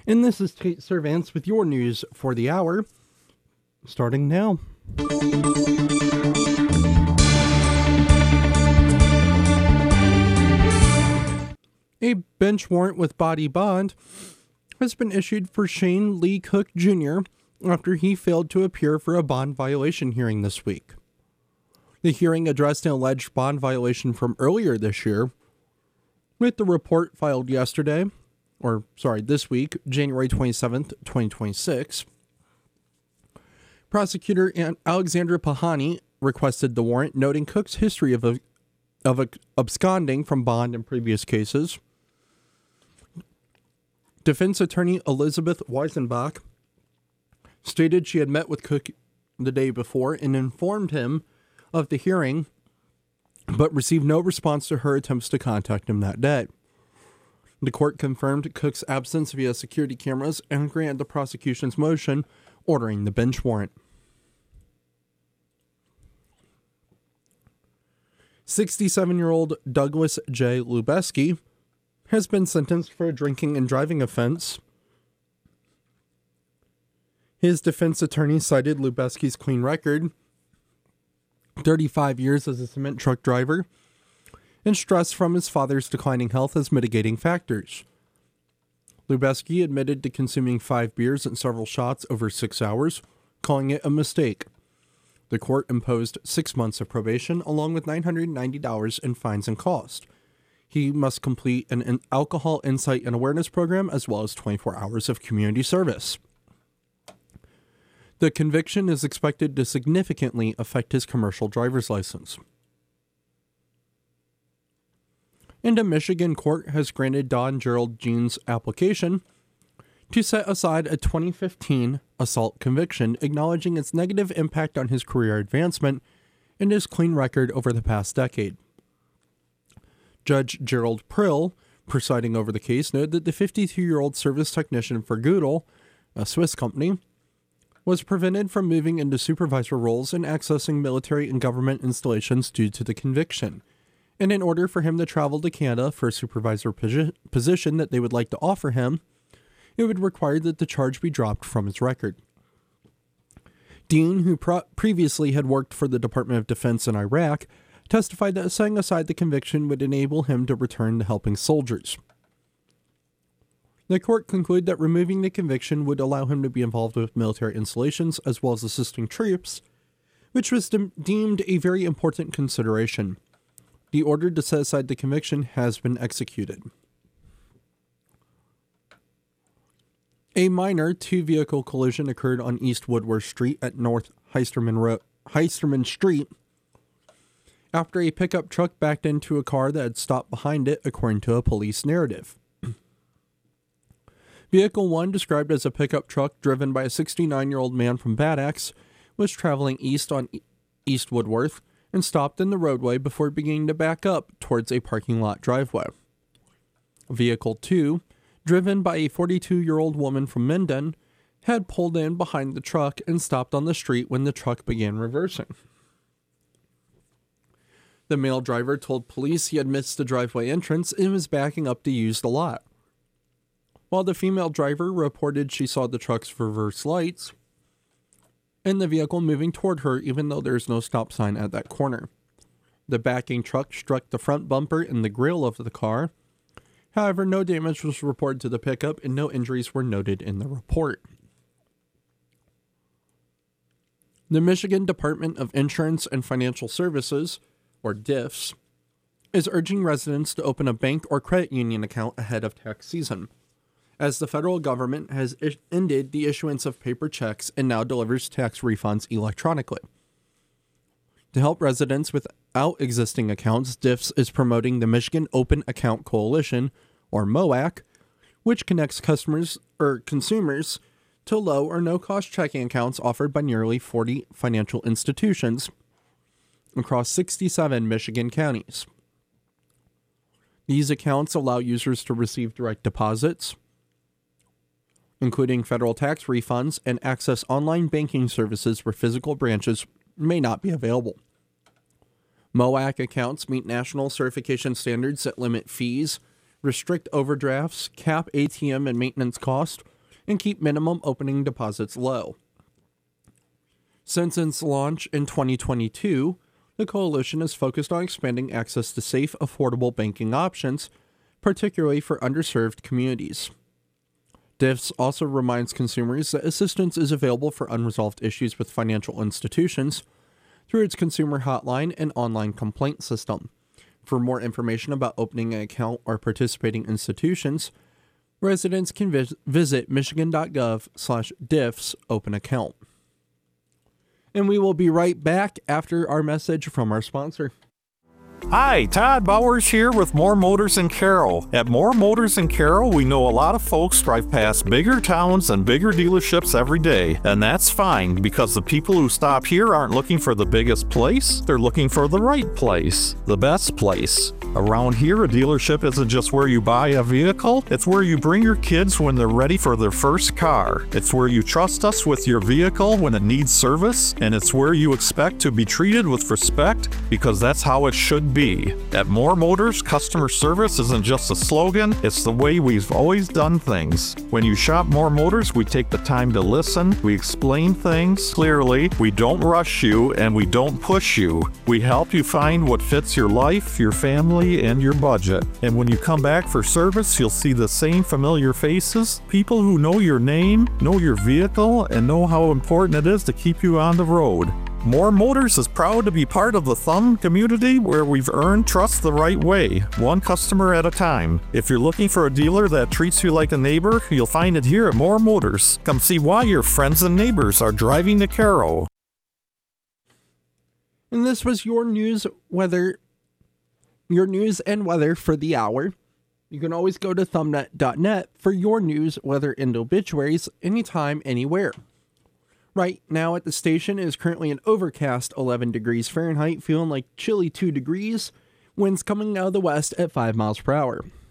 And this is Tate Servance with your news for the hour, starting now. A bench warrant with body bond has been issued for Shane Lee Cook Jr. after he failed to appear for a bond violation hearing this week. The hearing addressed an alleged bond violation from earlier this year, with the report filed this week, January 27th, 2026. Prosecutor Alexandra Pahani requested the warrant, noting Cook's history of absconding from bond in previous cases. Defense attorney Elizabeth Weisenbach stated she had met with Cook the day before and informed him of the hearing, but received no response to her attempts to contact him that day. The court confirmed Cook's absence via security cameras and granted the prosecution's motion ordering the bench warrant. 67-year-old Douglas J. Lubeski has been sentenced for a drinking and driving offense. His defense attorney cited Lubeski's clean record, 35 years as a cement truck driver, and stress from his father's declining health as mitigating factors. Lubeski admitted to consuming 5 beers and several shots over 6 hours, calling it a mistake. The court imposed 6 months of probation along with $990 in fines and costs. He must complete an alcohol insight and awareness program as well as 24 hours of community service. The conviction is expected to significantly affect his commercial driver's license. And a Michigan court has granted Don Gerald Jean's application to set aside a 2015 assault conviction, acknowledging its negative impact on his career advancement and his clean record over the past decade. Judge Gerald Prill, presiding over the case, noted that the 52-year-old service technician for Goodle, a Swiss company, was prevented from moving into supervisor roles and accessing military and government installations due to the conviction. And in order for him to travel to Canada for a supervisor position that they would like to offer him, it would require that the charge be dropped from his record. Dean, who previously had worked for the Department of Defense in Iraq, testified that setting aside the conviction would enable him to return to helping soldiers. The court concluded that removing the conviction would allow him to be involved with military installations as well as assisting troops, which was deemed a very important consideration. The order to set aside the conviction has been executed. A minor 2-vehicle collision occurred on East Woodworth Street at North Heisterman Street after a pickup truck backed into a car that had stopped behind it, according to a police narrative. Vehicle 1, described as a pickup truck driven by a 69-year-old man from Bad Axe, was traveling east on East Woodworth and stopped in the roadway before beginning to back up towards a parking lot driveway. Vehicle 2, driven by a 42-year-old woman from Minden, had pulled in behind the truck and stopped on the street when the truck began reversing. The male driver told police he had missed the driveway entrance and was backing up to use the lot, while the female driver reported she saw the truck's reverse lights and the vehicle moving toward her even though there's no stop sign at that corner. The backing truck struck the front bumper and the grille of the car. However, no damage was reported to the pickup and no injuries were noted in the report. The Michigan Department of Insurance and Financial Services, or DIFS, is urging residents to open a bank or credit union account ahead of tax season, as the federal government has ended the issuance of paper checks and now delivers tax refunds electronically. To help residents without existing accounts, DIFS is promoting the Michigan Open Account Coalition, or MOAC, which connects consumers to low or no-cost checking accounts offered by nearly 40 financial institutions across 67 Michigan counties. These accounts allow users to receive direct deposits, including federal tax refunds, and access online banking services where physical branches may not be available. MOAC accounts meet national certification standards that limit fees, restrict overdrafts, cap ATM and maintenance costs, and keep minimum opening deposits low. Since its launch in 2022, the coalition is focused on expanding access to safe, affordable banking options, particularly for underserved communities. DIFS also reminds consumers that assistance is available for unresolved issues with financial institutions through its consumer hotline and online complaint system. For more information about opening an account or participating institutions, residents can visit michigan.gov/diffs open account. And we will be right back after our message from our sponsor. Hi, Todd Bowers here with More Motors in Carroll. At More Motors in Carroll, we know a lot of folks drive past bigger towns and bigger dealerships every day, and that's fine because the people who stop here aren't looking for the biggest place, they're looking for the right place, the best place. Around here, a dealership isn't just where you buy a vehicle, it's where you bring your kids when they're ready for their first car. It's where you trust us with your vehicle when it needs service, and it's where you expect to be treated with respect because that's how it should be. At More Motors, customer service isn't just a slogan, it's the way we've always done things. When you shop More Motors, we take the time to listen, we explain things clearly, we don't rush you, and we don't push you. We help you find what fits your life, your family, and your budget. And when you come back for service, you'll see the same familiar faces, people who know your name, know your vehicle, and know how important it is to keep you on the road. More Motors is proud to be part of the Thumb community where we've earned trust the right way, one customer at a time. If you're looking for a dealer that treats you like a neighbor, you'll find it here at More Motors. Come see why your friends and neighbors are driving to Carroll. And this was your news and weather for the hour. You can always go to thumbnet.net for your news, weather, and obituaries anytime, anywhere. Right now at the station is currently an overcast 11 degrees Fahrenheit, feeling like chilly 2 degrees, winds coming out of the west at 5 miles per hour.